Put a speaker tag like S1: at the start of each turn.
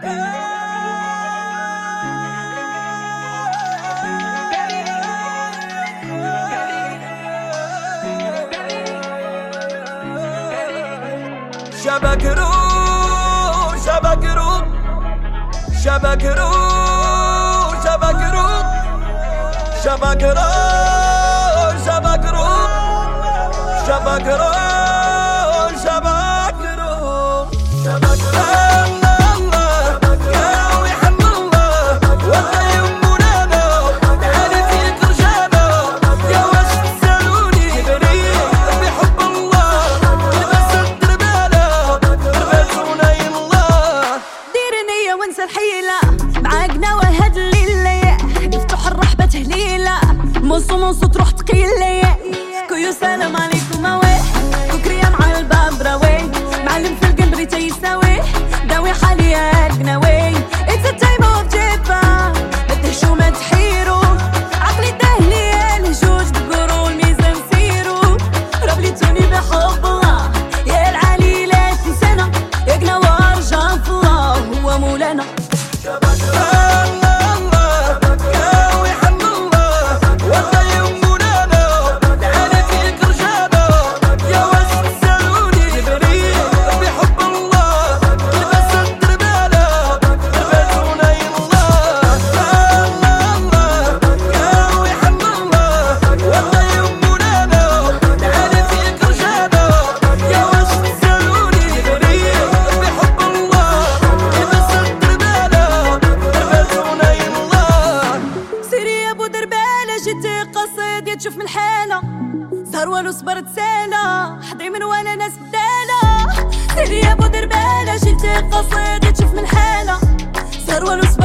S1: شبكرو شبكرو شبكرو شبكرو شبكرو شبكرو شبكرو
S2: موسو تروح تقيلي كويو سلام عليكم اويه كوكريا مع الباب راوي معلم في القلب ريتا يساوي داوي حالي اقناوي It's a time of جيبا ما تهشو ما تحيرو عقلي تهلي الهجوج بقرو الميزان سيرو ربليتوني بحب الله يا العلي لا تنسانا يا قناوة رجع في الله هو مولانا تشوف من الحالة سهر والو صبرت سالة حضري من ولا ناس بدالة سيري يا بو دربالة جيتي قصيدة تشوف من الحالة سهر والو